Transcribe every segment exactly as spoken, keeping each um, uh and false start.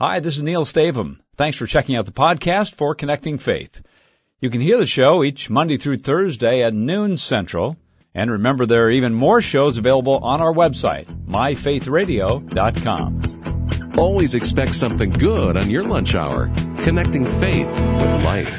Hi, this is Neil Stavum. Thanks for checking out the podcast for Connecting Faith. You can hear the show each Monday through Thursday at noon Central. And remember, there are even more shows available on our website, my faith radio dot com. Always expect something good on your lunch hour. Connecting faith with life.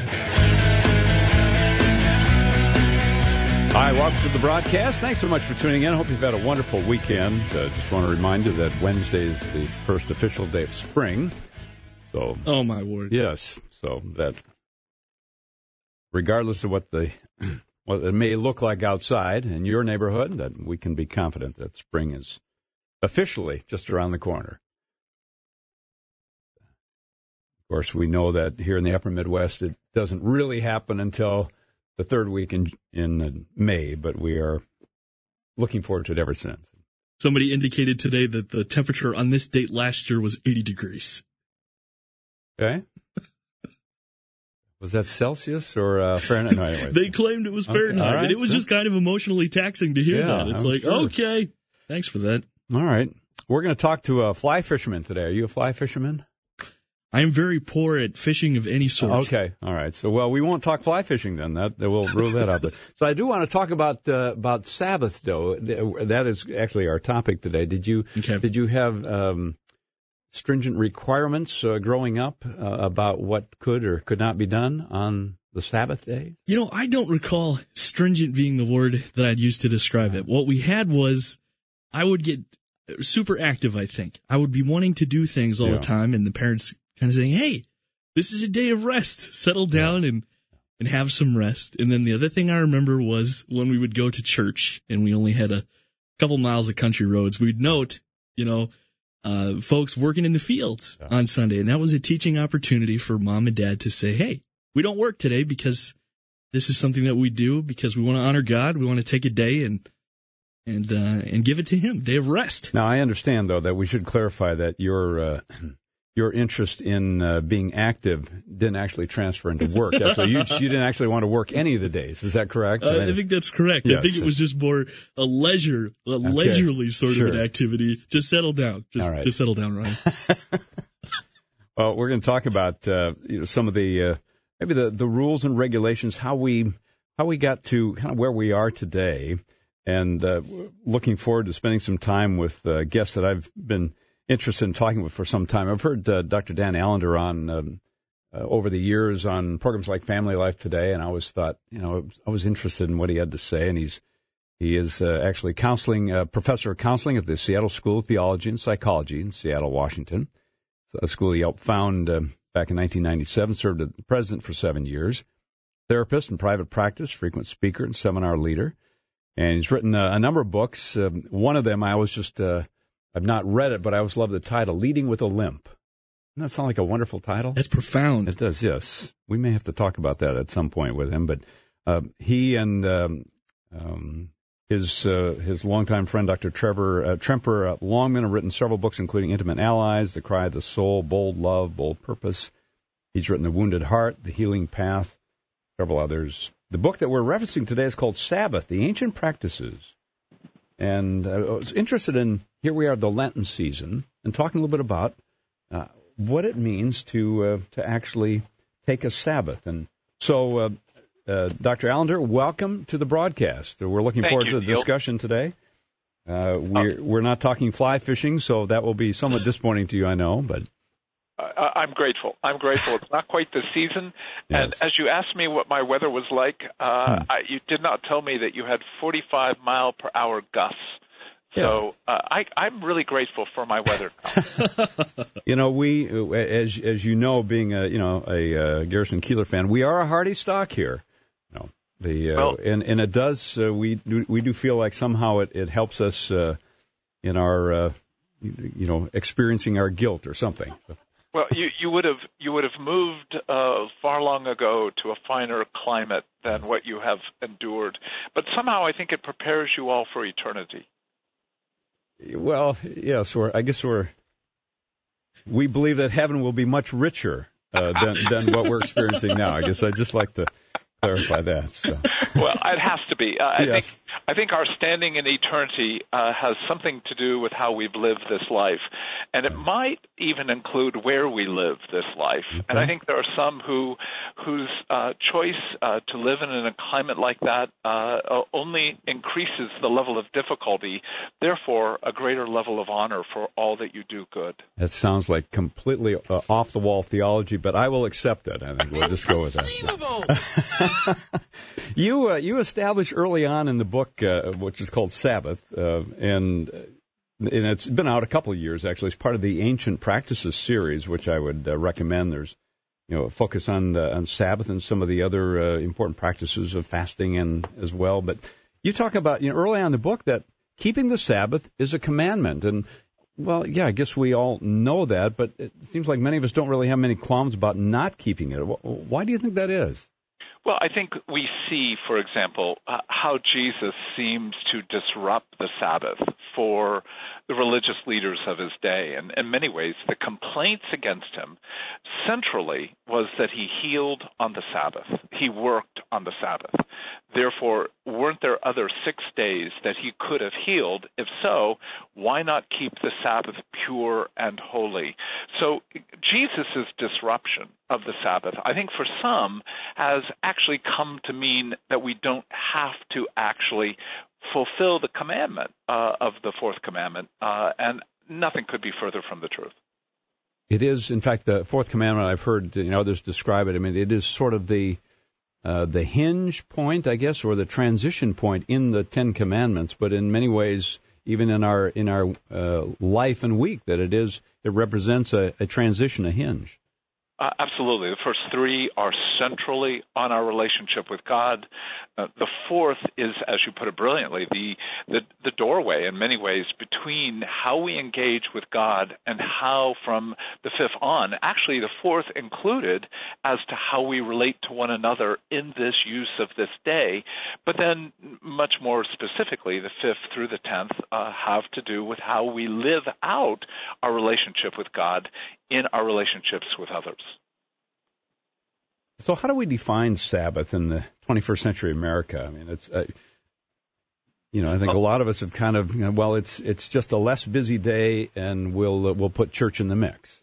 Hi, welcome to the broadcast. Thanks so much for tuning in. I hope you've had a wonderful weekend. Uh, just want to remind you that Wednesday is the first official day of spring. So, oh, my word. Yes. So that regardless of what the what it may look like outside in your neighborhood, that we can be confident that spring is officially just around the corner. Of course, we know that here in the upper Midwest, it doesn't really happen until the third week in in May, but we are looking forward to it ever since. Somebody indicated today that the temperature on this date last year was eighty degrees. Okay. Was that Celsius or uh, Fahrenheit? No, anyway. They claimed it was Fahrenheit, okay, right, and it was so just kind of emotionally taxing to hear yeah, that. It's I'm like, sure. Okay, thanks for that. All right. We're going to talk to a fly fisherman today. Are you a fly fisherman? I am very poor at fishing of any sort. Okay, all right. So, well, we won't talk fly fishing then. That we'll rule that out. There. So, I do want to talk about uh, about Sabbath, though. That is actually our topic today. Did you okay. did you have um, stringent requirements uh, growing up uh, about what could or could not be done on the Sabbath day? You know, I don't recall stringent being the word that I'd use to describe it. What we had was I would get super active. I think I would be wanting to do things all yeah. the time, and the parents kind of saying, hey, this is a day of rest. Settle down and, and have some rest. And then the other thing I remember was when we would go to church and we only had a couple miles of country roads, we'd note, you know, uh, folks working in the fields yeah. on Sunday. And that was a teaching opportunity for mom and dad to say, hey, we don't work today because this is something that we do because we want to honor God. We want to take a day and and uh, and give it to Him, day of rest. Now, I understand, though, that we should clarify that your uh, your interest in uh, being active didn't actually transfer into work. So you, you didn't actually want to work any of the days. Is that correct? Uh, I, mean, I think that's correct. Yes. I think it was just more a leisure, a okay. leisurely sort sure. of an activity. Just settle down. Just, right. just settle down, Ryan. Well, we're going to talk about uh, you know some of the uh, maybe the, the rules and regulations, how we how we got to kind of where we are today, and uh, looking forward to spending some time with uh, guests that I've been interested in talking with for some time. I've heard uh, Doctor Dan Allender on um, uh, over the years on programs like Family Life Today, and I always thought, you know, I was interested in what he had to say. And he's he is uh, actually counseling uh, professor of counseling at the Seattle School of Theology and Psychology in Seattle, Washington. It's a school he helped found uh, back in nineteen ninety-seven. Served as president for seven years. Therapist in private practice, frequent speaker, and seminar leader. And he's written uh, a number of books. Um, one of them I was just uh, I've not read it, but I always love the title, Leading with a Limp. Doesn't that sound like a wonderful title? That's profound. It does, yes. We may have to talk about that at some point with him. But uh, he and um, um, his uh, his longtime friend, Doctor Trevor uh, Tremper uh, Longman, have written several books, including Intimate Allies, The Cry of the Soul, Bold Love, Bold Purpose. He's written The Wounded Heart, The Healing Path, several others. The book that we're referencing today is called Sabbath, The Ancient Practices. And I was interested in, here we are, the Lenten season, and talking a little bit about uh, what it means to uh, to actually take a Sabbath. And so, uh, uh, Doctor Allender, welcome to the broadcast. We're looking Thank forward you, to the Neil. discussion today. Uh, we're, we're not talking fly fishing, so that will be somewhat disappointing to you, I know, but... Uh, I'm grateful. I'm grateful. It's not quite the season. Yes. And as you asked me what my weather was like, uh, hmm. I, you did not tell me that you had forty-five mile per hour gusts. So uh, I, I'm really grateful for my weather. You know, we, as as you know, being a you know a uh, Garrison Keillor fan, we are a hardy stock here. You know, the uh, well, and and it does uh, we do, we do feel like somehow it, it helps us uh, in our uh, you know experiencing our guilt or something. Well, you, you would have you would have moved uh, far long ago to a finer climate than what you have endured. But somehow I think it prepares you all for eternity. Well, yes, we're, I guess we're we believe that heaven will be much richer uh, than than what we're experiencing now. I guess I'd just like to clarify that. So. Well, it has to be. Uh, I yes. think I think our standing in eternity uh, has something to do with how we've lived this life, and it might even include where we live this life. Okay. And I think there are some who whose uh, choice uh, to live in a climate like that uh, only increases the level of difficulty, therefore a greater level of honor for all that you do good. That sounds like completely uh, off-the-wall theology, but I will accept it. I think we'll just go with that. you uh, you established early on in the book, uh, which is called Sabbath, uh, and and it's been out a couple of years actually. It's part of the Ancient Practices series, which I would uh, recommend. There's you know a focus on uh, on Sabbath and some of the other uh, important practices of fasting and as well. But you talk about you know early on in the book that keeping the Sabbath is a commandment, and well, yeah, I guess we all know that, but it seems like many of us don't really have many qualms about not keeping it. Why do you think that is? Well, I think we see, for example, uh, how Jesus seems to disrupt the Sabbath for the religious leaders of his day. And in many ways, the complaints against him centrally was that he healed on the Sabbath. He worked on the Sabbath. Therefore, weren't there other six days that he could have healed? If so, why not keep the Sabbath pure and holy? So Jesus' disruption of the Sabbath, I think for some, has actually come to mean that we don't have to actually fulfill the commandment uh, of the fourth commandment, uh, and nothing could be further from the truth. It is, in fact, the fourth commandment. I've heard you know others describe it. I mean, it is sort of the uh, the hinge point, I guess, or the transition point in the Ten Commandments. But in many ways, even in our in our uh, life and week, that it is it represents a, a transition, a hinge. Uh, absolutely. The first three are centrally on our relationship with God. Uh, the fourth is, as you put it brilliantly, the, the the doorway in many ways between how we engage with God and how from the fifth on, actually the fourth included as to how we relate to one another in this use of this day. But then much more specifically, the fifth through the tenth uh, have to do with how we live out our relationship with God in our relationships with others. So how do we define Sabbath in the twenty-first century America? I mean, it's, uh, you know, I think a lot of us have kind of, you know, well, it's it's just a less busy day, and we'll uh, we'll put church in the mix.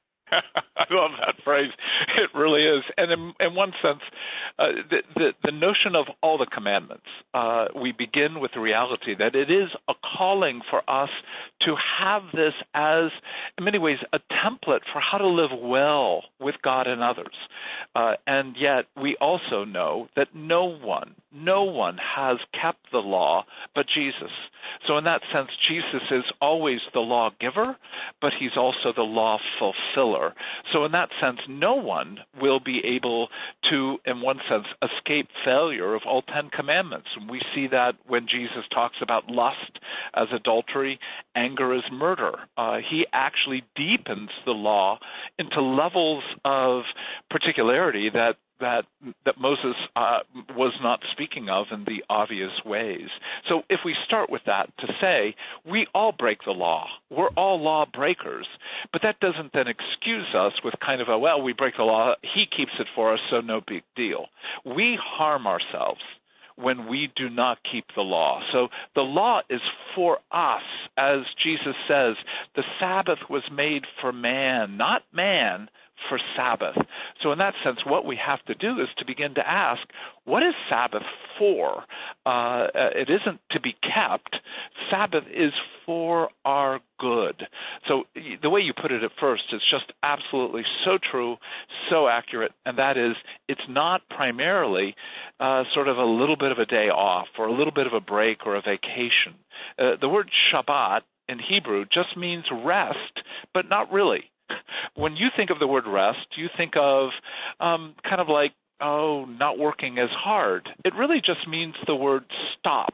I love that phrase. It really is. And in, in one sense, uh, the, the, the notion of all the commandments, uh, we begin with the reality that it is a calling for us to have this as, in many ways, a template for how to live well with God and others. Uh, and yet we also know that no one, no one has kept the law but Jesus. So in that sense, Jesus is always the lawgiver, but he's also the law fulfiller. So in that sense, no one will be able to, in one sense, escape failure of all Ten Commandments. And we see that when Jesus talks about lust as adultery, anger as murder. Uh, he actually deepens the law into levels of particularity that that that Moses uh, was not speaking of in the obvious ways. So if we start with that to say, we all break the law. We're all law breakers. But that doesn't then excuse us with kind of a, well, we break the law, he keeps it for us, so no big deal. We harm ourselves when we do not keep the law. So the law is for us. As Jesus says, the Sabbath was made for man, not man for Sabbath. So in that sense, what we have to do is to begin to ask, what is Sabbath for? Uh, it isn't to be kept. Sabbath is for our good. So the way you put it at first is just absolutely so true, so accurate, and that is it's not primarily uh, sort of a little bit of a day off or a little bit of a break or a vacation. Uh, the word Shabbat in Hebrew just means rest, but not really. When you think of the word rest, you think of um, kind of like, oh, not working as hard. It really just means the word stop.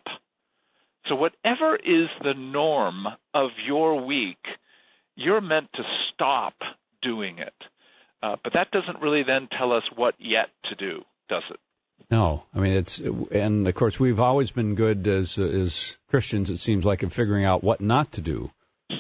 So whatever is the norm of your week, you're meant to stop doing it. Uh, but that doesn't really then tell us what yet to do, does it? No, I mean it's, and of course we've always been good as as Christians. It seems like in figuring out what not to do.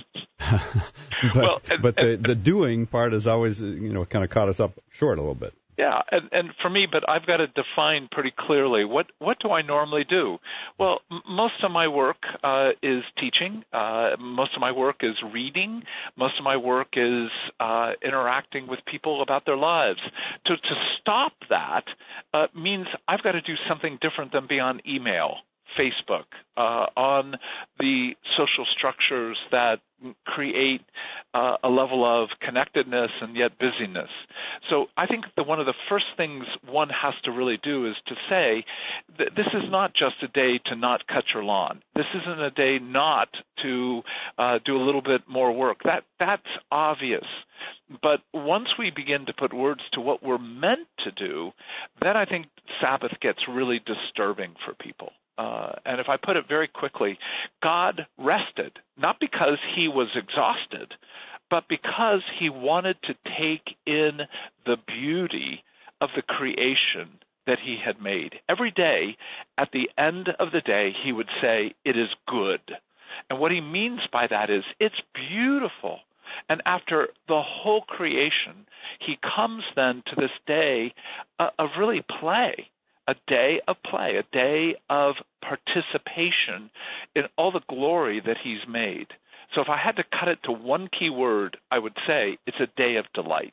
but well, and, but the, the doing part has always, you know, kind of caught us up short a little bit. Yeah, and, and for me, but I've got to define pretty clearly what, what do I normally do? Well, m- most of my work uh, is teaching. Uh, most of my work is reading. Most of my work is uh, interacting with people about their lives. To, to stop that uh, means I've got to do something different than be on email, Facebook, uh, on the social structures that create uh, a level of connectedness and yet busyness. So I think that one of the first things one has to really do is to say that this is not just a day to not cut your lawn. This isn't a day not to uh, do a little bit more work. That that's obvious. But once we begin to put words to what we're meant to do, then I think Sabbath gets really disturbing for people. Uh, and if I put it very quickly, God rested, not because he was exhausted, but because he wanted to take in the beauty of the creation that he had made. Every day, at the end of the day, he would say, "It is good." And what he means by that is, it's beautiful. And after the whole creation, he comes then to this day uh, of really play. A day of play, a day of participation in all the glory that he's made. So if I had to cut it to one key word, I would say it's a day of delight.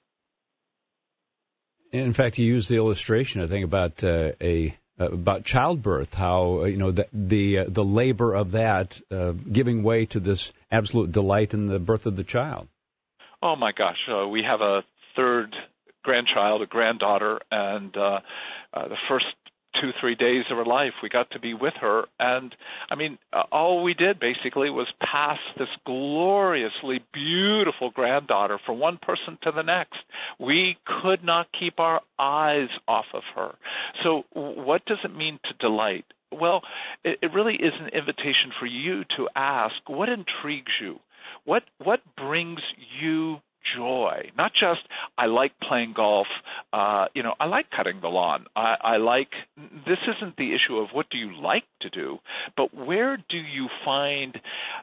In fact, you used the illustration, I think, about uh, a uh, about childbirth, how uh, you know the the, uh, the labor of that uh, giving way to this absolute delight in the birth of the child. Oh my gosh, uh, we have a third grandchild, a granddaughter, and uh, uh, the first two, three days of her life, we got to be with her. And, I mean, uh, all we did basically was pass this gloriously beautiful granddaughter from one person to the next. We could not keep our eyes off of her. So what does it mean to delight? Well, it, it really is an invitation for you to ask, what intrigues you? What what brings you joy? Not just, I like playing golf, uh, you know, I like cutting the lawn. I, I like, this isn't the issue of what do you like to do, but where do you find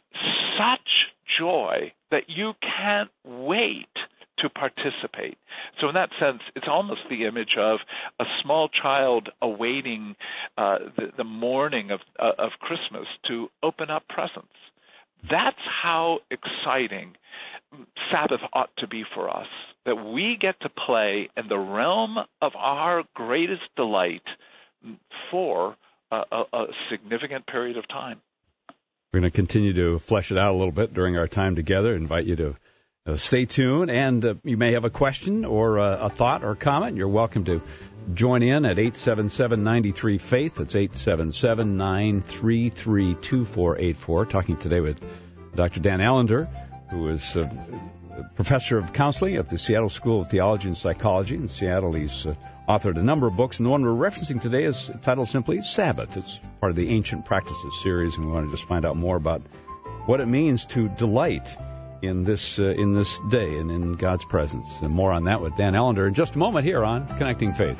such joy that you can't wait to participate? So in that sense, it's almost the image of a small child awaiting uh, the, the morning of, uh, of Christmas to open up presents. That's how exciting Sabbath ought to be for us, that we get to play in the realm of our greatest delight for a, a, a significant period of time. We're going to continue to flesh it out a little bit during our time together. I invite you to uh, stay tuned, and uh, you may have a question or uh, a thought or comment. You're welcome to join in at eight seven seven, nine three, faith. That's eight seven seven, nine three three, two four eight four. Talking today with Doctor Dan Allender, who is a professor of counseling at the Seattle School of Theology and Psychology. In Seattle, he's uh, authored a number of books, and the one we're referencing today is titled simply Sabbath. It's part of the Ancient Practices series, and we want to just find out more about what it means to delight in this uh, in this day and in God's presence. And more on that with Dan Allender in just a moment here on Connecting Faith.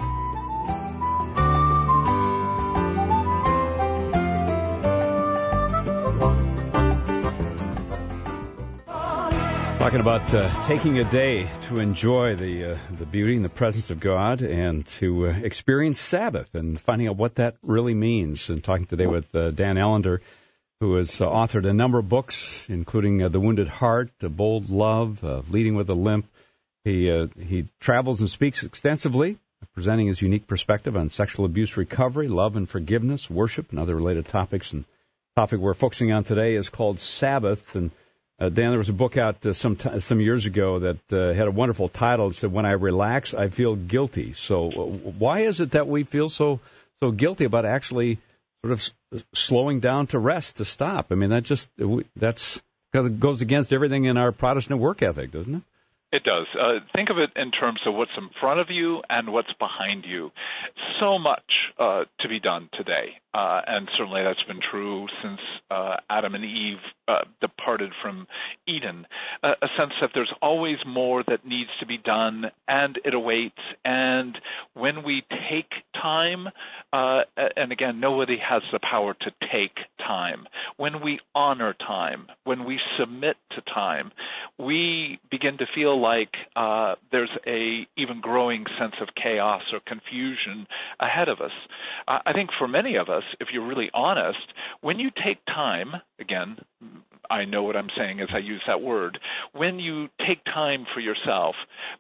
Talking about uh, taking a day to enjoy the uh, the beauty and the presence of God and to uh, experience Sabbath and finding out what that really means. And talking today with uh, Dan Allender, who has uh, authored a number of books, including uh, The Wounded Heart, The Bold Love, uh, Leading with a Limp. He uh, he travels and speaks extensively, presenting his unique perspective on sexual abuse recovery, love and forgiveness, worship, and other related topics. And the topic we're focusing on today is called Sabbath. And Uh, Dan, there was a book out uh, some t- some years ago that uh, had a wonderful title. It said, "When I relax, I feel guilty." So uh, why is it that we feel so so guilty about actually sort of s- slowing down to rest, to stop? I mean, that just we, that's because it goes against everything in our Protestant work ethic, doesn't it? It does. Uh, think of it in terms of what's in front of you and what's behind you. So much uh, to be done today, uh, and certainly that's been true since uh, Adam and Eve uh, departed from Eden. Uh, a sense that there's always more that needs to be done, and it awaits. And when we take time, uh, and again, nobody has the power to take time. When we honor time, when we submit to time, we begin to feel feel like uh, there's a even growing sense of chaos or confusion ahead of us. Uh, I think for many of us, if you're really honest, when you take time, again, I know what I'm saying as I use that word, when you take time for yourself,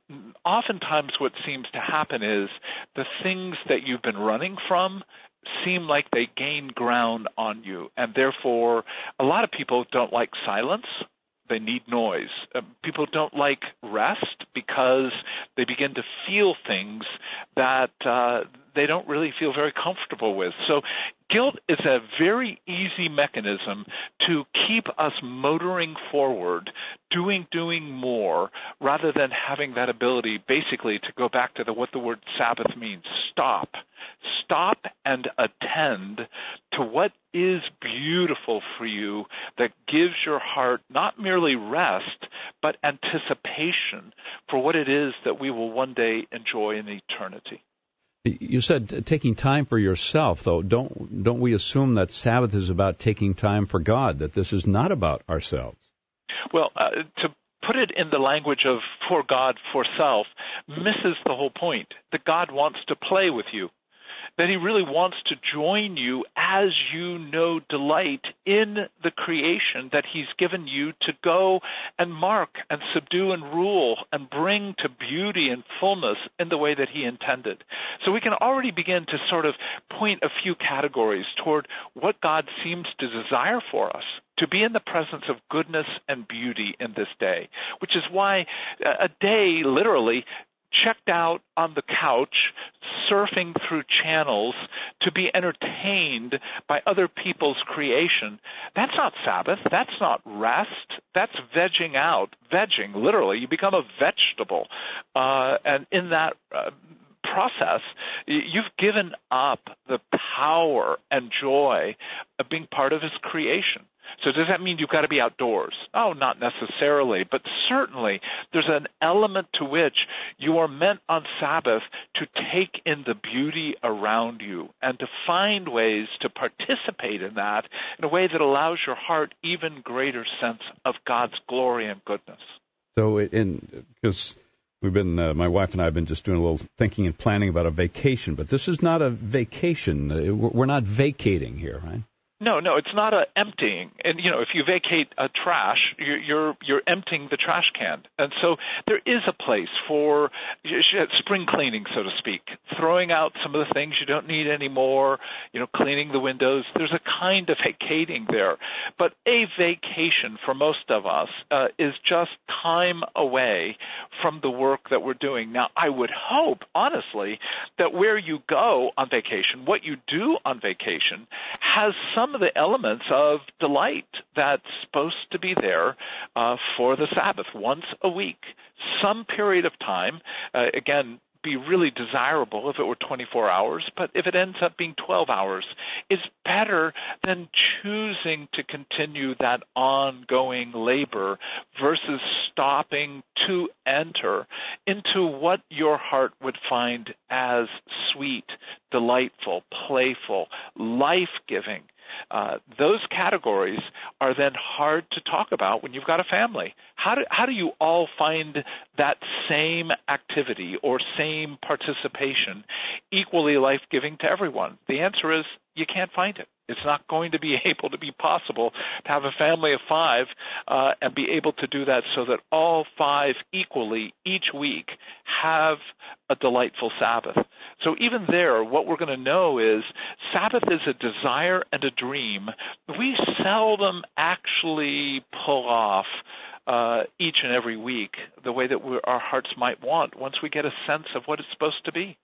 oftentimes what seems to happen is the things that you've been running from seem like they gain ground on you, and therefore a lot of people don't like silence. They need noise. Uh, people don't like rest because they begin to feel things that uh, they don't really feel very comfortable with. So guilt is a very easy mechanism to keep us motoring forward, doing, doing more, rather than having that ability basically to go back to the, what the word Sabbath means, stop. Stop and attend to what is beautiful for you that gives your heart not merely rest, but anticipation for what it is that we will one day enjoy in eternity. You said taking time for yourself, though. Don't don't we assume that Sabbath is about taking time for God, that this is not about ourselves? Well, uh, to put it in the language of for God, for self, misses the whole point, that God wants to play with you, that he really wants to join you as you know delight in the creation that he's given you to go and mark and subdue and rule and bring to beauty and fullness in the way that he intended. So we can already begin to sort of point a few categories toward what God seems to desire for us, to be in the presence of goodness and beauty in this day, which is why a day literally checked out on the couch, surfing through channels to be entertained by other people's creation. That's not Sabbath. That's not rest. That's vegging out. Vegging, literally. You become a vegetable. Uh, and in that uh, process, you've given up the power and joy of being part of his creation. So does that mean you've got to be outdoors? Oh, not necessarily, but certainly there's an element to which you are meant on Sabbath to take in the beauty around you and to find ways to participate in that in a way that allows your heart even greater sense of God's glory and goodness. So, in because we've been, uh, my wife and I have been just doing a little thinking and planning about a vacation, but this is not a vacation. We're not vacating here, right? No, no, it's not a emptying. And, you know, if you vacate a trash, you're, you're you're emptying the trash can. And so there is a place for spring cleaning, so to speak, throwing out some of the things you don't need anymore, you know, cleaning the windows. There's a kind of vacating there. But a vacation for most of us uh, is just time away from the work that we're doing. Now, I would hope, honestly, that where you go on vacation, what you do on vacation, has some of the elements of delight that's supposed to be there uh, for the Sabbath once a week, some period of time. Uh, again, be really desirable if it were twenty-four hours, but if it ends up being twelve hours, it's better than choosing to continue that ongoing labor versus stopping to enter into what your heart would find as sweet, delightful, playful, life-giving. Uh, those categories are then hard to talk about when you've got a family. How do, how do you all find that same activity or same participation equally life-giving to everyone? The answer is you can't find it. It's not going to be able to be possible to have a family of five uh, and be able to do that so that all five equally each week have a delightful Sabbath. So even there, what we're going to know is Sabbath is a desire and a dream we seldom actually pull off uh, each and every week the way that we're, our hearts might want once we get a sense of what it's supposed to be.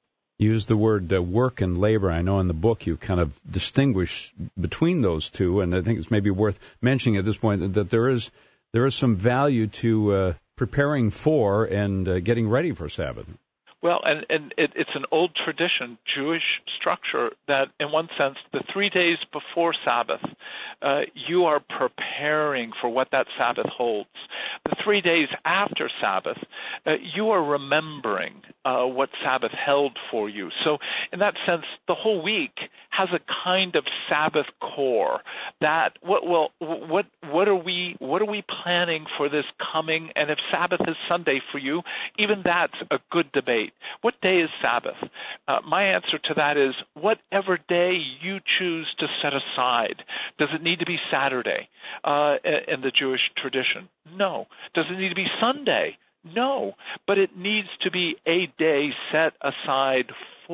Use the word uh, work and labor. I know in the book you kind of distinguish between those two, and I think it's maybe worth mentioning at this point that, that there is there is some value to uh, preparing for and uh, getting ready for Sabbath. Well, and, and it, it's an old tradition, Jewish structure, that in one sense, the three days before Sabbath, uh, you are preparing for what that Sabbath holds. The three days after Sabbath, uh, you are remembering uh, what Sabbath held for you. So in that sense, the whole week has a kind of Sabbath core. That what well what what are we what are we planning for this coming? And if Sabbath is Sunday for you, even that's a good debate. What day is Sabbath? Uh, my answer to that is whatever day you choose to set aside. Does it need to be Saturday uh, in the Jewish tradition? No. Does it need to be Sunday? No. But it needs to be a day set aside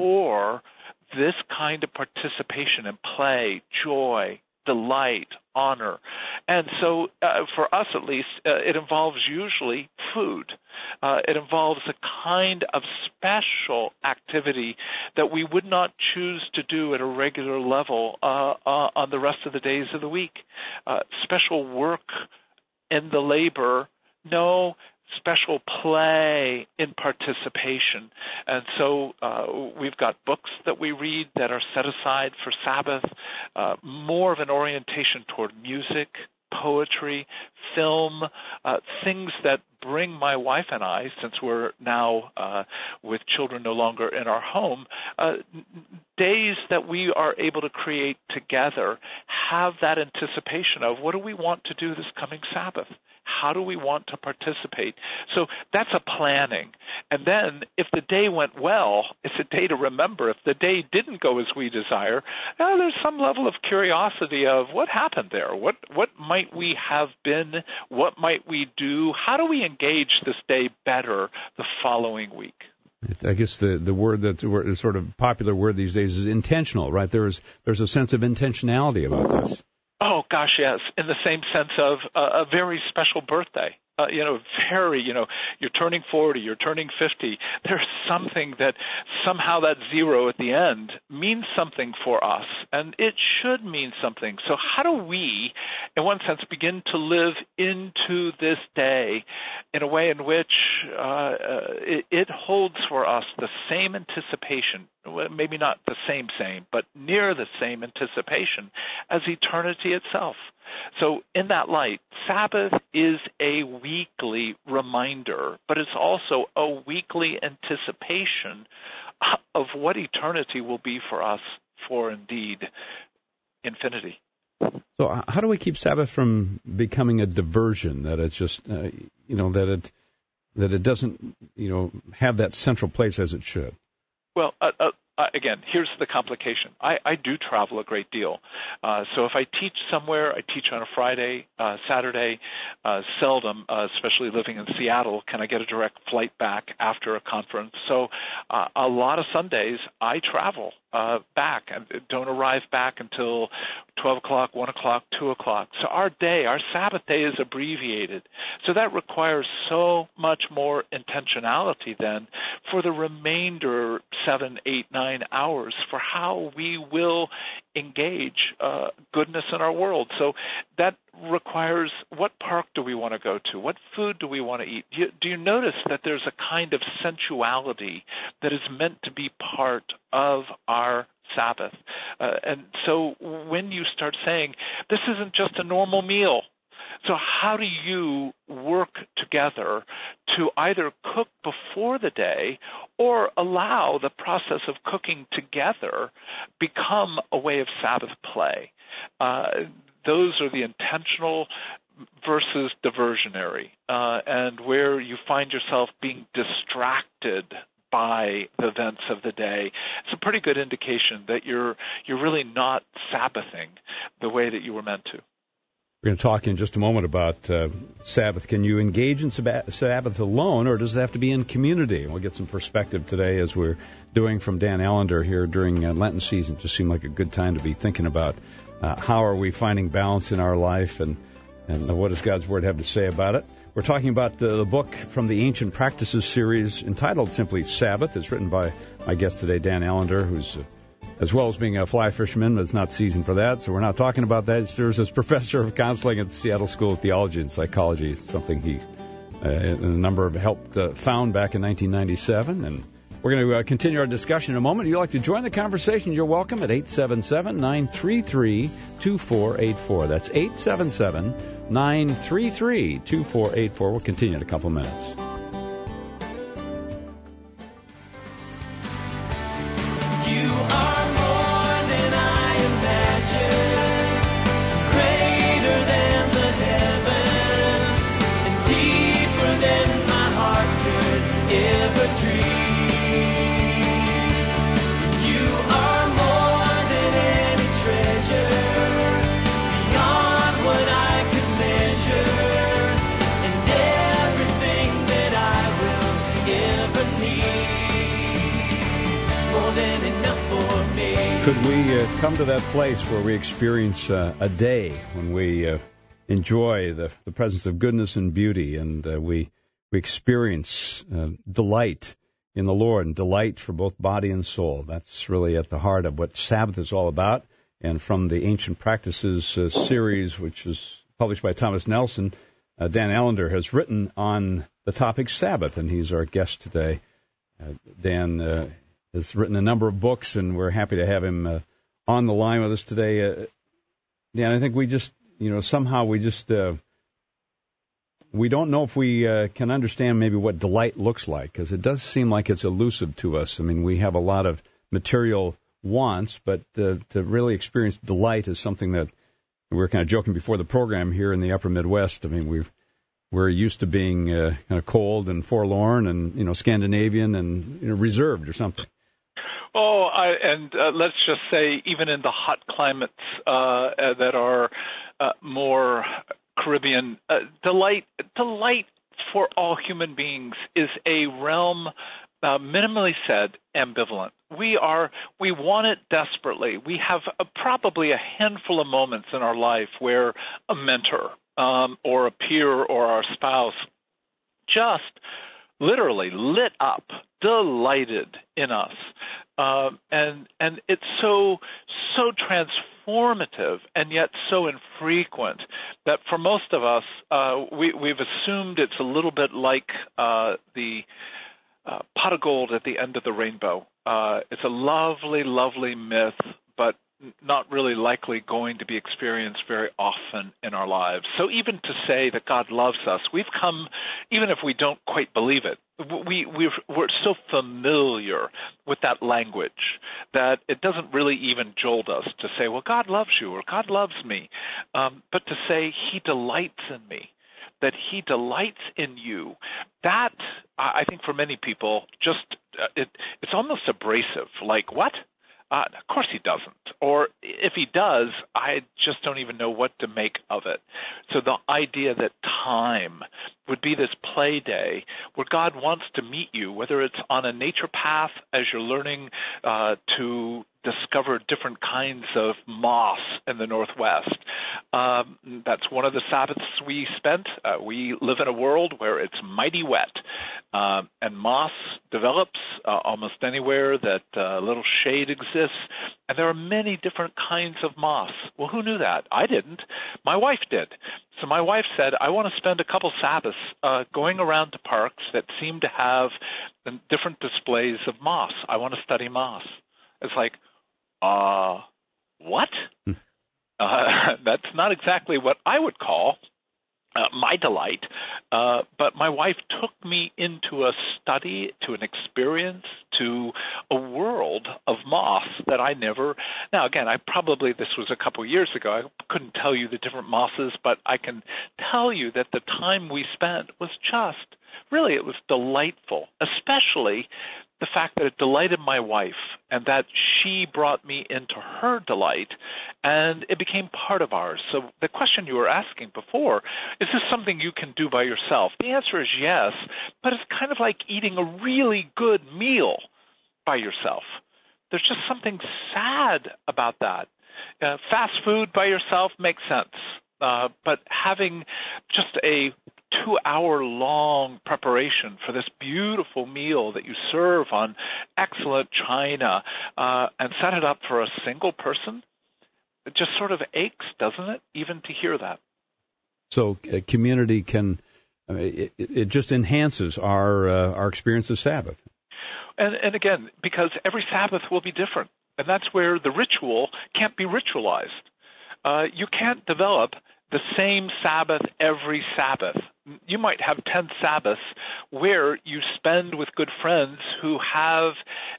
for this kind of participation and play, joy, delight, honor. And so uh, for us at least, uh, it involves usually food. Uh, it involves a kind of special activity that we would not choose to do at a regular level uh, uh, on the rest of the days of the week. Uh, special work in the labor, no. Special play in participation. And so uh, we've got books that we read that are set aside for Sabbath, uh, more of an orientation toward music, poetry, film, uh, things that bring my wife and I, since we're now uh, with children no longer in our home, uh, days that we are able to create together have that anticipation of what do we want to do this coming Sabbath? How do we want to participate? So that's a planning. And then if the day went well, it's a day to remember. If the day didn't go as we desire, well, there's some level of curiosity of what happened there. What what might we have been? What might we do? How do we engage this day better the following week? I guess the, the word that's a sort of popular word these days is intentional, right? There's there's a sense of intentionality about this. Oh, gosh, yes, in the same sense of uh, a very special birthday. Uh, you know, very, you know, you're turning forty, you're turning fifty. There's something that somehow that zero at the end means something for us, and it should mean something. So how do we, in one sense, begin to live into this day in a way in which uh, uh, it, it holds for us the same anticipation, maybe not the same same, but near the same anticipation as eternity itself? So in that light, Sabbath is a weekly reminder, but it's also a weekly anticipation of what eternity will be for us for, indeed, infinity. So how do we keep Sabbath from becoming a diversion, that it's just, uh, you know, that it that it doesn't, you know, have that central place as it should? Well, uh, uh, Uh, again, here's the complication. I, I do travel a great deal. Uh, so if I teach somewhere, I teach on a Friday, uh, Saturday, uh, seldom, uh, especially living in Seattle, can I get a direct flight back after a conference. So uh, a lot of Sundays I travel uh, back and don't arrive back until twelve o'clock, one o'clock, two o'clock. So our day, our Sabbath day is abbreviated. So that requires so much more intentionality then for the remainder seven, eight, nine hours for how we will engage uh, goodness in our world. So that requires, what park do we want to go to? What food do we want to eat? Do you, do you notice that there's a kind of sensuality that is meant to be part of our Sabbath? Uh, and so when you start saying, this isn't just a normal meal, so how do you work together to either cook before the day or allow the process of cooking together become a way of Sabbath play? Uh, those are the intentional versus diversionary, uh, and where you find yourself being distracted by the events of the day. It's a pretty good indication that you're you're really not Sabbathing the way that you were meant to. We're going to talk in just a moment about uh, Sabbath. Can you engage in Sabbath alone, or does it have to be in community? We'll get some perspective today, as we're doing from Dan Allender here during uh, Lenten season. It just seemed like a good time to be thinking about uh, how are we finding balance in our life, and, and what does God's Word have to say about it. We're talking about the, the book from the Ancient Practices series entitled simply Sabbath. It's written by my guest today, Dan Allender, who's uh, as well as being a fly fisherman, but it's not season for that, so we're not talking about that. He serves as professor of counseling at the Seattle School of Theology and Psychology. It's something he uh, and a number of helped uh, found back in nineteen ninety-seven. And we're going to uh, continue our discussion in a moment. If you'd like to join the conversation, you're welcome at eight seven seven, nine three three, two four eight four. That's eight seven seven, nine three three, two four eight four. We'll continue in a couple minutes. You are more than I more than enough for me. Could we uh, come to that place where we experience uh, a day when we uh, enjoy the, the presence of goodness and beauty, and uh, we we experience uh, delight in the Lord, and delight for both body and soul? That's really at the heart of what Sabbath is all about. And from the Ancient Practices uh, series, which is published by Thomas Nelson, uh, Dan Allender has written on the topic Sabbath, and he's our guest today. Uh, Dan uh, has written a number of books, and we're happy to have him uh, on the line with us today. Uh, Dan, I think we just, you know, somehow we just, uh, we don't know if we uh, can understand maybe what delight looks like, because it does seem like it's elusive to us. I mean, we have a lot of material wants, but uh, to really experience delight is something that we were kind of joking before the program here in the Upper Midwest. I mean, we've we're used to being uh, kind of cold and forlorn, and you know, Scandinavian and you know, reserved or something. Oh, I, and uh, let's just say, even in the hot climates uh, uh, that are uh, more Caribbean, uh, delight, delight for all human beings is a realm, uh, minimally said, ambivalent. We are, we want it desperately. We have a, probably a handful of moments in our life where a mentor um, or a peer or our spouse just literally lit up, delighted in us. Um, and and it's so so transformative and yet so infrequent that for most of us, uh, we, we've assumed it's a little bit like uh, the uh, pot of gold at the end of the rainbow. Uh, it's a lovely, lovely myth, but not really likely going to be experienced very often in our lives. So even to say that God loves us, we've come, even if we don't quite believe it, we, we're, we're so familiar with that language that it doesn't really even jolt us to say, well, God loves you or God loves me, um, but to say he delights in me, that he delights in you, that, I think for many people, just uh, it, it's almost abrasive. Like, what? Uh, of course he doesn't. Or if he does, I just don't even know what to make of it. So the idea that time would be this play day where God wants to meet you, whether it's on a nature path as you're learning uh, to discover different kinds of moss in the Northwest. Um, that's one of the Sabbaths we spent. Uh, we live in a world where it's mighty wet, uh, and moss develops uh, almost anywhere that a uh, little shade exists, and there are many different kinds of moss. Well, who knew that? I didn't. My wife did. So my wife said, I want to spend a couple Sabbaths uh, going around to parks that seem to have different displays of moss. I want to study moss. It's like, uh, what? Hmm. Uh, that's not exactly what I would call uh, my delight. Uh, but my wife took me into a study, to an experience, to a world of moss that I never. Now, again, I probably, this was a couple years ago. I couldn't tell you the different mosses, but I can tell you that the time we spent was just, really, it was delightful, especially the fact that it delighted my wife and that she brought me into her delight, and it became part of ours. So the question you were asking before, is this something you can do by yourself? The answer is yes, but it's kind of like eating a really good meal by yourself. There's just something sad about that. Uh, fast food by yourself makes sense, uh, but having just a two-hour-long preparation for this beautiful meal that you serve on excellent china uh, and set it up for a single person, it just sort of aches, doesn't it, even to hear that? So uh, community can, I mean, it, it just enhances our uh, our experience of Sabbath. And, and again, because every Sabbath will be different, and that's where the ritual can't be ritualized. Uh, you can't develop the same Sabbath every Sabbath. You might have ten Sabbaths where you spend with good friends who have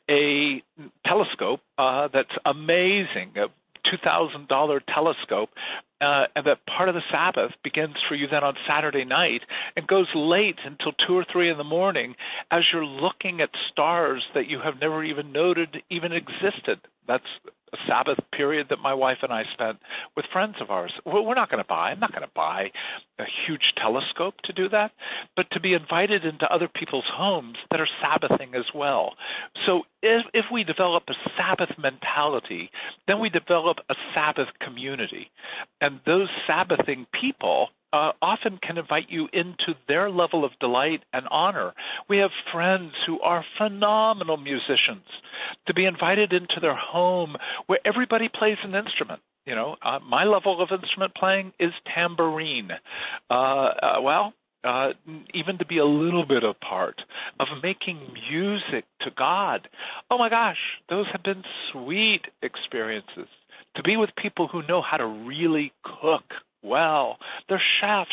a telescope uh, that's amazing, a two thousand dollars telescope, uh, and that part of the Sabbath begins for you then on Saturday night and goes late until two or three in the morning as you're looking at stars that you have never even noted even existed. That's a Sabbath period that my wife and I spent with friends of ours. Well, we're not going to buy, I'm not going to buy a huge telescope to do that, but to be invited into other people's homes that are Sabbathing as well. So if, if we develop a Sabbath mentality, then we develop a Sabbath community. And those Sabbathing people Uh, often can invite you into their level of delight and honor. We have friends who are phenomenal musicians, to be invited into their home where everybody plays an instrument. You know, uh, my level of instrument playing is tambourine. Uh, uh, well, uh, even to be a little bit a part of making music to God. Oh my gosh, those have been sweet experiences. To be with people who know how to really cook well, they're chefs,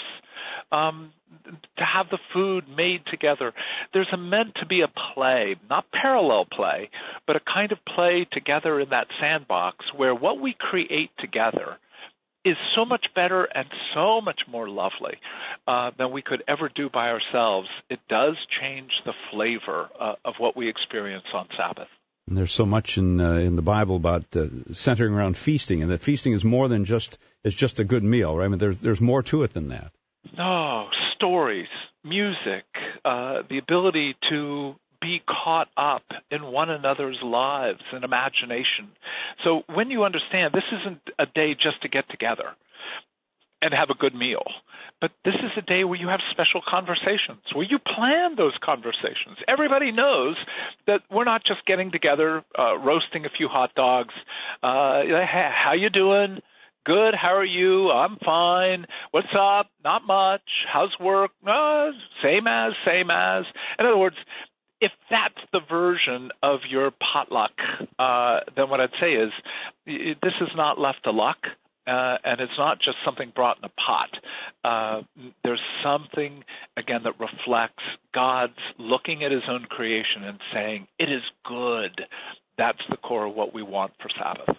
um, to have the food made together. There's a meant to be a play, not parallel play, but a kind of play together in that sandbox where what we create together is so much better and so much more lovely uh, than we could ever do by ourselves. It does change the flavor uh, of what we experience on Sabbath. And there's so much in uh, in the Bible about uh, centering around feasting, and that feasting is more than just it's just a good meal, right? I mean, there's there's more to it than that. Oh, stories, music, uh, the ability to be caught up in one another's lives and imagination. So when you understand this isn't a day just to get together and have a good meal, but this is a day where you have special conversations, where you plan those conversations. Everybody knows that we're not just getting together, uh, roasting a few hot dogs. Uh, hey, how you doing? Good. How are you? I'm fine. What's up? Not much. How's work? Uh, same as, same as. In other words, if that's the version of your potluck, uh, then what I'd say is this is not left to luck. Uh, and it's not just something brought in a pot. Uh, there's something, again, that reflects God's looking at his own creation and saying, it is good. That's the core of what we want for Sabbath.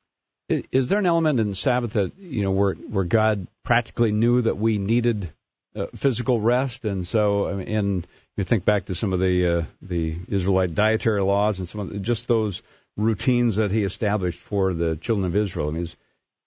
Is there an element in Sabbath that, you know, where where God practically knew that we needed uh, physical rest? And so, I mean, and you think back to some of the uh, the Israelite dietary laws and some of the, just those routines that he established for the children of Israel. I mean, is,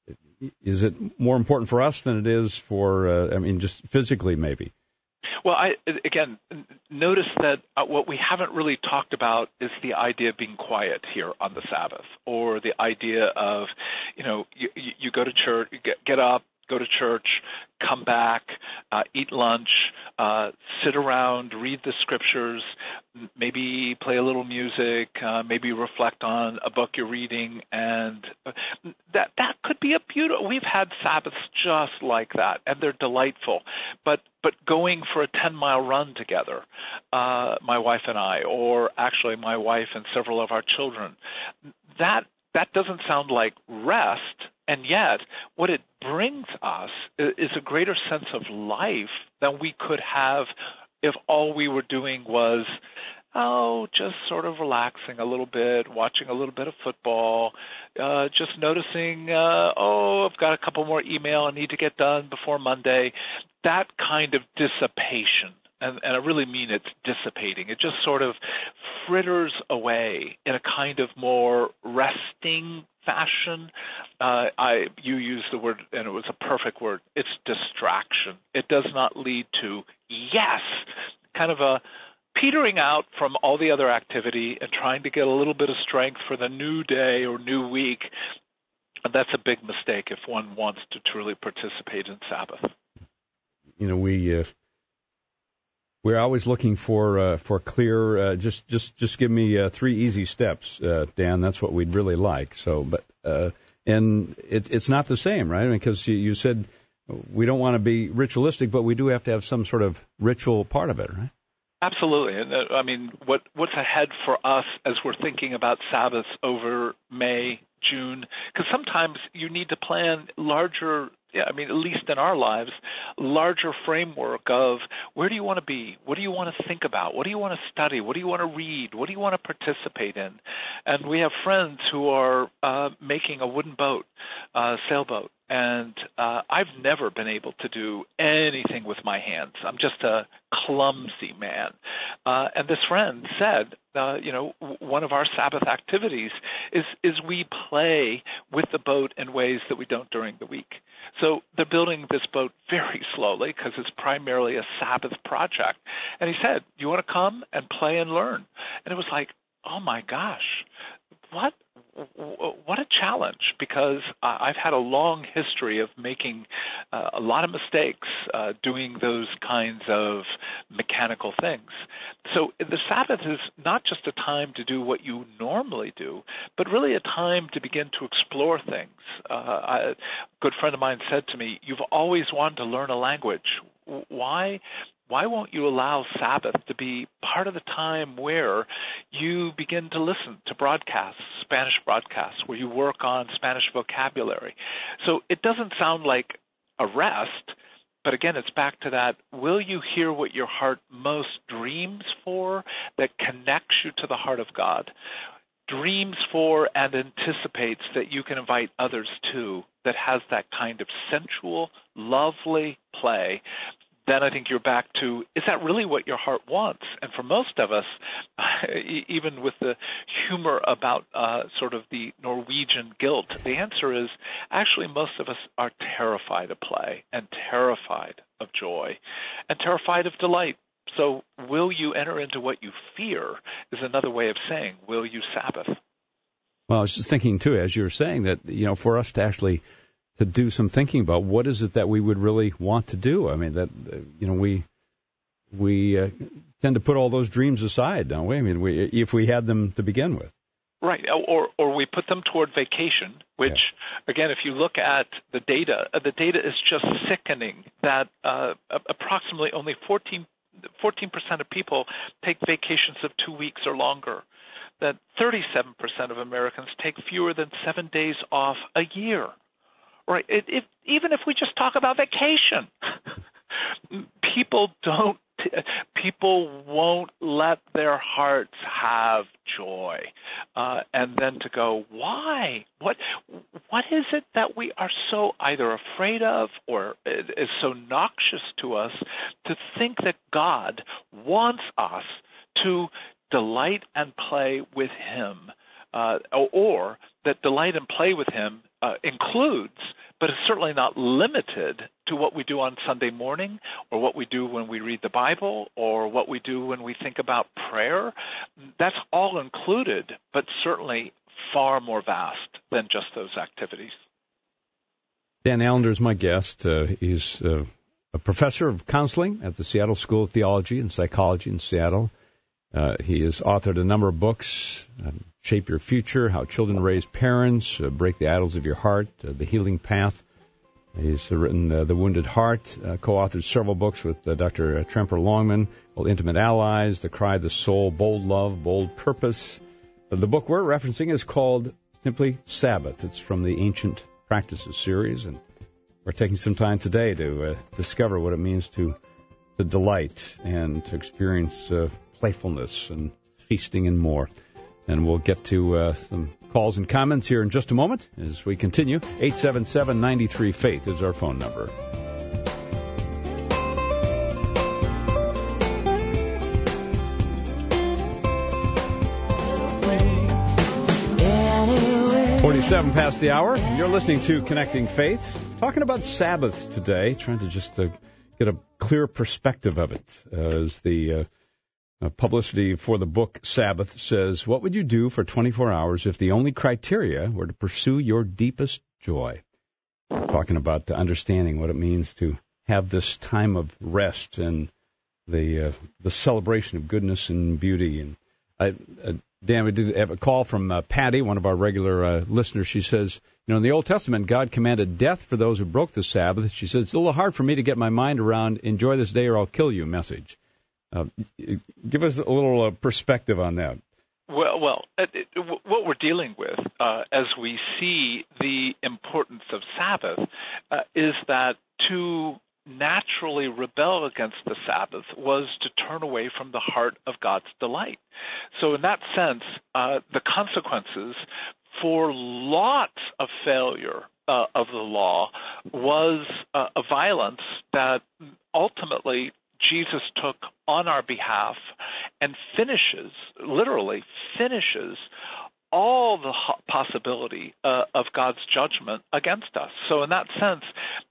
Is it more important for us than it is for, uh, I mean, just physically maybe? Well, I, again, notice that uh, what we haven't really talked about is the idea of being quiet here on the Sabbath, or the idea of, you know, you, you go to church, you get, get up, go to church, come back, uh, eat lunch, uh, sit around, read the scriptures, maybe play a little music, uh, maybe reflect on a book you're reading, and that that could be a beautiful. We've had Sabbaths just like that, and they're delightful. But but going for a ten mile run together, uh, my wife and I, or actually my wife and several of our children, that that doesn't sound like rest. And yet, what it brings us is a greater sense of life than we could have if all we were doing was, oh, just sort of relaxing a little bit, watching a little bit of football, uh, just noticing, uh, oh, I've got a couple more email I need to get done before Monday. That kind of dissipation. And, and I really mean it's dissipating. It just sort of fritters away in a kind of more resting fashion. Uh, I you used the word, and it was a perfect word. It's distraction. It does not lead to, yes, kind of a petering out from all the other activity and trying to get a little bit of strength for the new day or new week. And that's a big mistake if one wants to truly participate in Sabbath. You know, we... Uh... We're always looking for uh, for clear. Uh, just just just give me uh, three easy steps, uh, Dan. That's what we'd really like. So, but uh, and it, it's not the same, right? Because you, you said we don't want to be ritualistic, but we do have to have some sort of ritual part of it, right? Absolutely. And uh, I mean, what what's ahead for us as we're thinking about Sabbaths over May, June? Because sometimes you need to plan larger. Yeah, I mean, at least in our lives, larger framework of where do you want to be? What do you want to think about? What do you want to study? What do you want to read? What do you want to participate in? And we have friends who are uh, making a wooden boat, uh, sailboat, And uh, I've never been able to do anything with my hands. I'm just a clumsy man. Uh, and this friend said, uh, you know, one of our Sabbath activities is is we play with the boat in ways that we don't during the week. So they're building this boat very slowly because it's primarily a Sabbath project. And he said, you want to come and play and learn? And it was like, oh, my gosh, what what a challenge, because I've had a long history of making uh, a lot of mistakes uh, doing those kinds of mechanical things. So the Sabbath is not just a time to do what you normally do, but really a time to begin to explore things. Uh, I, a good friend of mine said to me, you've always wanted to learn a language. Why? Why won't you allow Sabbath to be part of the time where you begin to listen to broadcasts, Spanish broadcasts, where you work on Spanish vocabulary? So it doesn't sound like a rest, but again, it's back to that, will you hear what your heart most dreams for, that connects you to the heart of God? Dreams for and anticipates that you can invite others to, that has that kind of sensual, lovely play. Then I think you're back to, is that really what your heart wants? And for most of us, even with the humor about uh, sort of the Norwegian guilt, the answer is actually most of us are terrified of play and terrified of joy and terrified of delight. So will you enter into what you fear is another way of saying, will you Sabbath? Well, I was just thinking, too, as you were saying, that, you know, for us to actually to do some thinking about what is it that we would really want to do. I mean, that, uh, you know, we we uh, tend to put all those dreams aside, don't we? I mean, we, if we had them to begin with. Right, or or we put them toward vacation, which, yeah. again, if you look at the data, uh, the data is just sickening that uh, approximately only fourteen percent of people take vacations of two weeks or longer, that thirty-seven percent of Americans take fewer than seven days off a year. Right. It, it, even if we just talk about vacation, people don't. People won't let their hearts have joy, uh, and then to go, why? What? What is it that we are so either afraid of, or is so noxious to us to think that God wants us to delight and play with Him, uh, or that delight and play with Him Uh, includes, but is certainly not limited to what we do on Sunday morning or what we do when we read the Bible or what we do when we think about prayer. That's all included, but certainly far more vast than just those activities. Dan Allender is my guest. Uh, he's uh, a professor of counseling at the Seattle School of Theology and Psychology in Seattle. Uh, he has authored a number of books, um, Shape Your Future, How Children Raise Parents, uh, Break the Idols of Your Heart, uh, The Healing Path. He's uh, written uh, The Wounded Heart, uh, co-authored several books with uh, Doctor Tremper Longman, called Intimate Allies, The Cry of the Soul, Bold Love, Bold Purpose. Uh, the book we're referencing is called simply Sabbath. It's from the Ancient Practices series, and we're taking some time today to uh, discover what it means to, to delight and to experience uh, playfulness and feasting and more. And we'll get to uh, some calls and comments here in just a moment as we continue. eight seven seven, nine three, faith is our phone number. forty-seven past the hour. You're listening to Connecting Faith. Talking about Sabbath today, trying to just uh, get a clear perspective of it. Uh, as the uh, uh, publicity for the book Sabbath says, what would you do for twenty-four hours if the only criteria were to pursue your deepest joy? Talking about the understanding what it means to have this time of rest and the uh, the celebration of goodness and beauty. And I, uh, Dan, we did have a call from uh, Patty, one of our regular uh, listeners. She says, you know, in the Old Testament, God commanded death for those who broke the Sabbath. She says, it's a little hard for me to get my mind around enjoy this day or I'll kill you message. Uh, give us a little uh, perspective on that. Well, well, it, it, what we're dealing with uh, as we see the importance of Sabbath uh, is that to naturally rebel against the Sabbath was to turn away from the heart of God's delight. So in that sense, uh, the consequences for lots of failure uh, of the law was uh, a violence that ultimately Jesus took on our behalf and finishes, literally finishes, all the possibility uh, of God's judgment against us. So in that sense,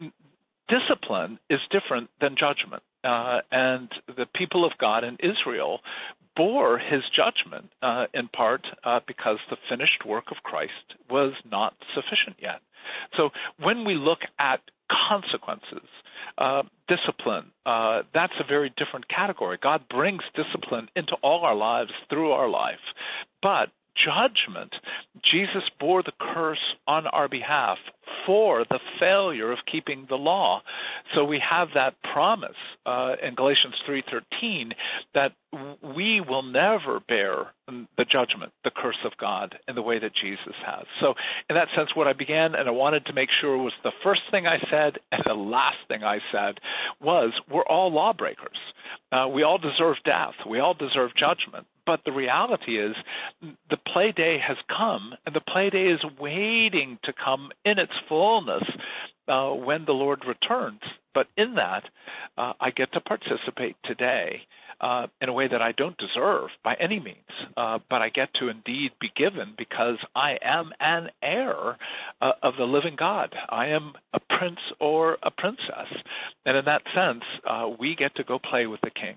discipline is different than judgment. Uh, and the people of God in Israel bore his judgment uh, in part uh, because the finished work of Christ was not sufficient yet. So when we look at consequences, uh, discipline, uh, that's a very different category. God brings discipline into all our lives through our life. But judgment, Jesus bore the curse on our behalf for the failure of keeping the law. So we have that promise uh, in Galatians three thirteen that we will never bear the judgment, the curse of God, in the way that Jesus has. So in that sense, what I began and I wanted to make sure was the first thing I said and the last thing I said was we're all lawbreakers. Uh, we all deserve death. We all deserve judgment. But the reality is the play day has come, and the play day is waiting to come in its fullness uh, when the Lord returns. But in that, uh, I get to participate today uh, in a way that I don't deserve by any means, uh, but I get to indeed be given because I am an heir uh, of the living God. I am a prince or a princess. And in that sense, uh, we get to go play with the King.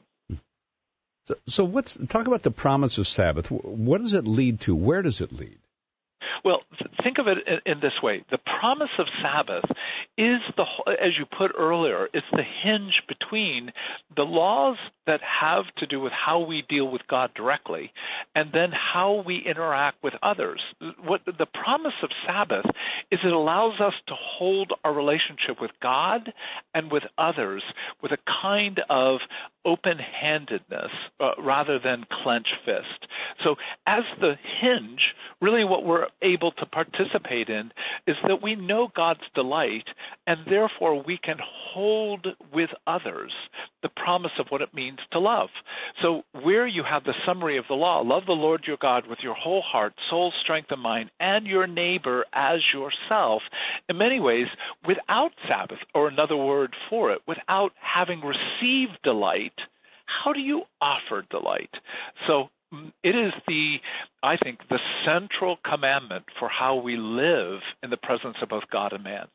So, so what's talk about the promise of Sabbath. What does it lead to? Where does it lead? Well, think of it in, in this way. The promise of Sabbath is, the, as you put earlier, it's the hinge between the laws that have to do with how we deal with God directly and then how we interact with others. What the promise of Sabbath is it allows us to hold our relationship with God and with others with a kind of open-handedness uh, rather than clench fist. So as the hinge, really what we're able to participate in is that we know God's delight, and therefore we can hold with others the promise of what it means to love. So where you have the summary of the law, love the Lord your God with your whole heart, soul, strength, and mind, and your neighbor as yourself, in many ways, without Sabbath, or another word for it, without having received delight, how do you offer delight? So it is the, I think, the central commandment for how we live in the presence of both God and man.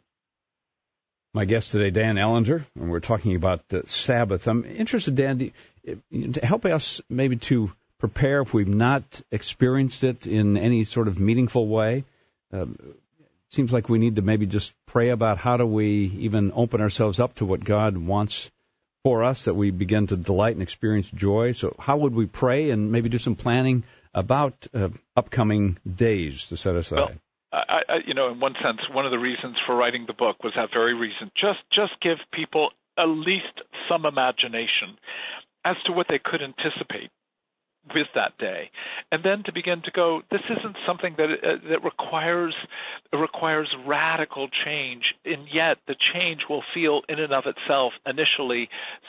My guest today, Dan Ellinger, and we're talking about the Sabbath. I'm interested, Dan, to, to help us maybe to prepare if we've not experienced it in any sort of meaningful way. Um, it seems like we need to maybe just pray about how do we even open ourselves up to what God wants for us, that we begin to delight and experience joy. So how would we pray and maybe do some planning about uh, upcoming days to set aside? Well, I, I, you know, in one sense, one of the reasons for writing the book was that very reason. Just, just give people at least some imagination as to what they could anticipate with that day, and then to begin to go, this isn't something that uh, that requires requires radical change, and yet the change will feel in and of itself initially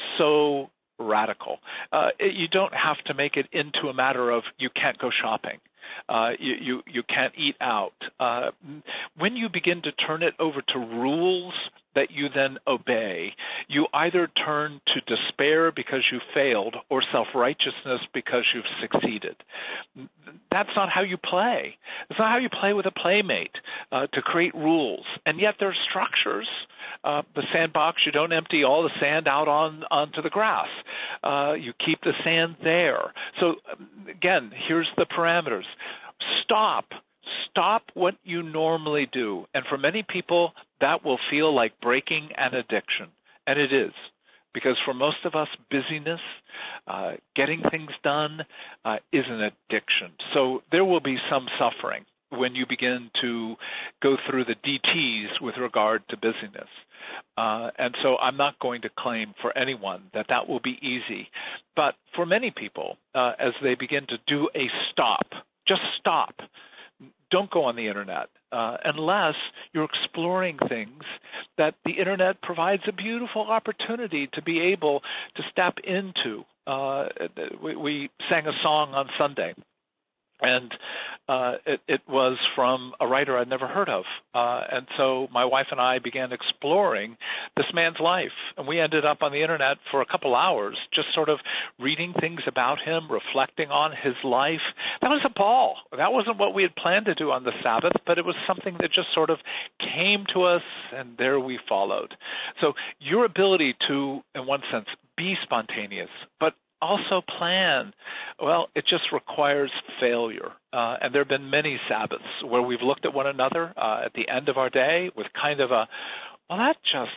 so radical. Uh, it, you don't have to make it into a matter of you can't go shopping. Uh, you, you, you can't eat out. Uh, when you begin to turn it over to rules that you then obey, you either turn to despair because you failed or self-righteousness because you've succeeded. That's not how you play. It's not how you play with a playmate uh, to create rules. And yet there are structures. Uh, the sandbox, you don't empty all the sand out on onto the grass. Uh, you keep the sand there. So, again, here's the parameters. Stop. Stop what you normally do. And for many people, that will feel like breaking an addiction. And it is. Because for most of us, busyness, uh, getting things done uh, is an addiction. So there will be some suffering when you begin to go through the D Ts with regard to busyness. Uh, and so I'm not going to claim for anyone that that will be easy. But for many people, uh, as they begin to do a stop, just stop. Don't go on the Internet uh, unless you're exploring things that the Internet provides a beautiful opportunity to be able to step into. Uh, we, we sang a song on Sunday. And uh, it, it was from a writer I'd never heard of. Uh, and so my wife and I began exploring this man's life. And we ended up on the Internet for a couple hours, just sort of reading things about him, reflecting on his life. That was a ball. That wasn't what we had planned to do on the Sabbath, but it was something that just sort of came to us, and there we followed. So your ability to, in one sense, be spontaneous, but also plan, well, it just requires failure. Uh, and there have been many Sabbaths where we've looked at one another uh, at the end of our day with kind of a, well, that just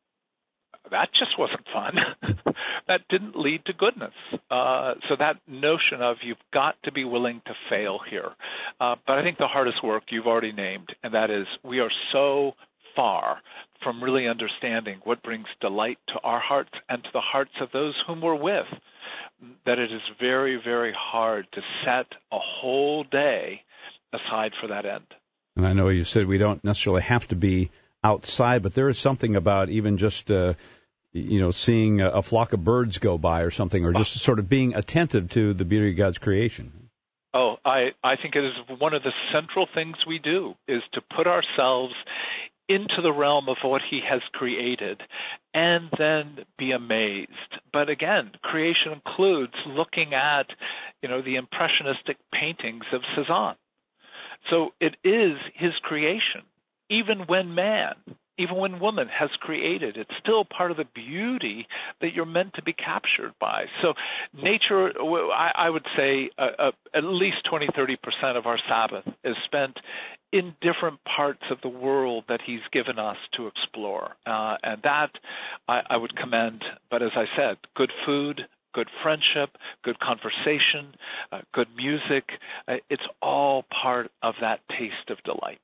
that just wasn't fun. That didn't lead to goodness. Uh, so that notion of you've got to be willing to fail here. Uh, but I think the hardest work you've already named, and that is we are so far from really understanding what brings delight to our hearts and to the hearts of those whom we're with, that it is very, very hard to set a whole day aside for that end. And I know you said we don't necessarily have to be outside, but there is something about even just, uh, you know, seeing a, a flock of birds go by or something, or just sort of being attentive to the beauty of God's creation. Oh, I, I think it is one of the central things we do is to put ourselves into the realm of what he has created and then be amazed. But again, creation includes looking at, you know, the impressionistic paintings of Cezanne. So it is his creation. Even when man, even when woman has created, it's still part of the beauty that you're meant to be captured by. So nature, I, I would say uh, uh, at least twenty, thirty percent of our Sabbath is spent in different parts of the world that he's given us to explore. Uh, and that I, I would commend. But as I said, good food, good friendship, good conversation, uh, good music, uh, it's all part of that taste of delight.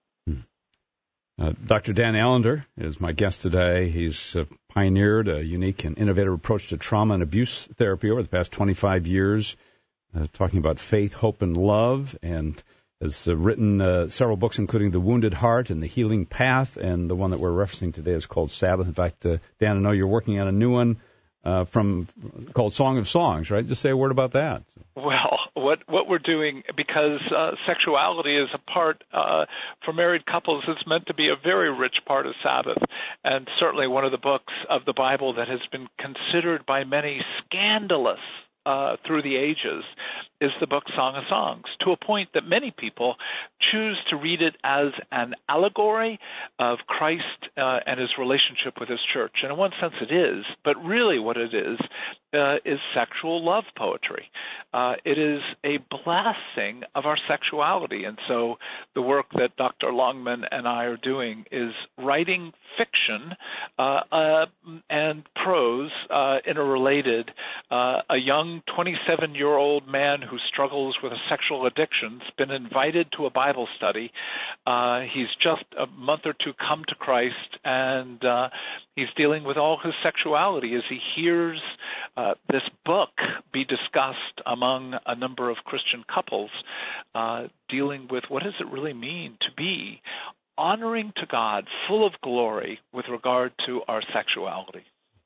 Uh, Doctor Dan Allender is my guest today. He's uh, pioneered a unique and innovative approach to trauma and abuse therapy over the past twenty-five years, uh, talking about faith, hope, and love, and has uh, written uh, several books, including The Wounded Heart and The Healing Path, and the one that we're referencing today is called Sabbath. In fact, uh, Dan, I know you're working on a new one uh, from called Song of Songs, right? Just say a word about that. Well, what what we're doing, because uh, sexuality is a part uh, for married couples, it's meant to be a very rich part of Sabbath, and certainly one of the books of the Bible that has been considered by many scandalous uh, through the ages is the book Song of Songs, to a point that many people choose to read it as an allegory of Christ uh, and his relationship with his church. And in one sense it is, but really what it is uh, is sexual love poetry. Uh, it is a blessing of our sexuality. And so the work that Doctor Longman and I are doing is writing fiction uh, uh, and prose uh, interrelated. Uh, a young twenty-seven-year-old man who struggles with a sexual addiction has been invited to a Bible study. Uh, he's just a month or two come to Christ, and uh, he's dealing with all his sexuality as he hears uh, this book be discussed among a number of Christian couples, uh, dealing with what does it really mean to be honoring to God, full of glory with regard to our sexuality.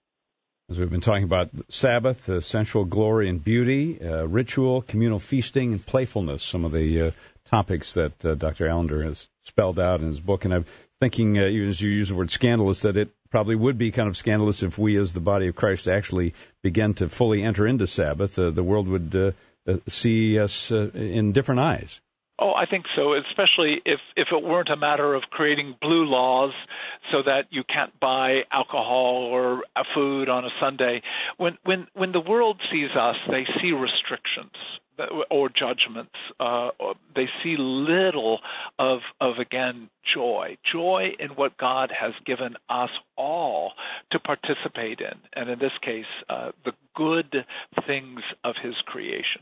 As we've been talking about Sabbath, uh, sensual glory and beauty, uh, ritual, communal feasting, and playfulness, some of the uh, topics that uh, Doctor Allender has spelled out in his book. And I'm thinking, uh, as you use the word scandalous, that it probably would be kind of scandalous if we as the body of Christ actually begin to fully enter into Sabbath. Uh, the world would uh, uh, see us uh, in different eyes. Oh, I think so, especially if, if it weren't a matter of creating blue laws so that you can't buy alcohol or food on a Sunday. When when when the world sees us, they see restrictions or judgments. Uh, they see little of, of, again, joy, joy in what God has given us all to participate in, and in this case, uh, the good things of his creation.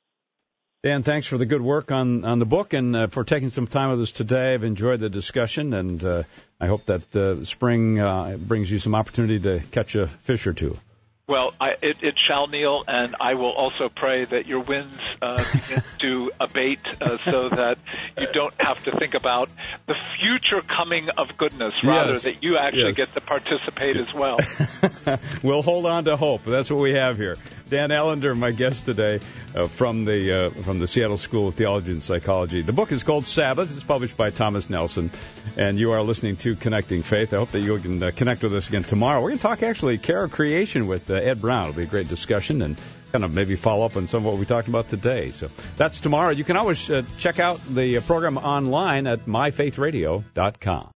Dan, thanks for the good work on, on the book and uh, for taking some time with us today. I've enjoyed the discussion, and uh, I hope that uh, spring uh, brings you some opportunity to catch a fish or two. Well, I, it, it shall, Neil, and I will also pray that your winds uh, begin to abate uh, so that you don't have to think about the future coming of goodness, rather Yes. that you actually Yes. get to participate as well. We'll hold on to hope. That's what we have here. Dan Allender, my guest today, uh, from the uh, from the Seattle School of Theology and Psychology. The book is called Sabbath. It's published by Thomas Nelson, and you are listening to Connecting Faith. I hope that you can uh, connect with us again tomorrow. We're going to talk actually care of creation with uh, Ed Brown. It'll be a great discussion and kind of maybe follow up on some of what we talked about today. So that's tomorrow. You can always uh, check out the program online at my faith radio dot com.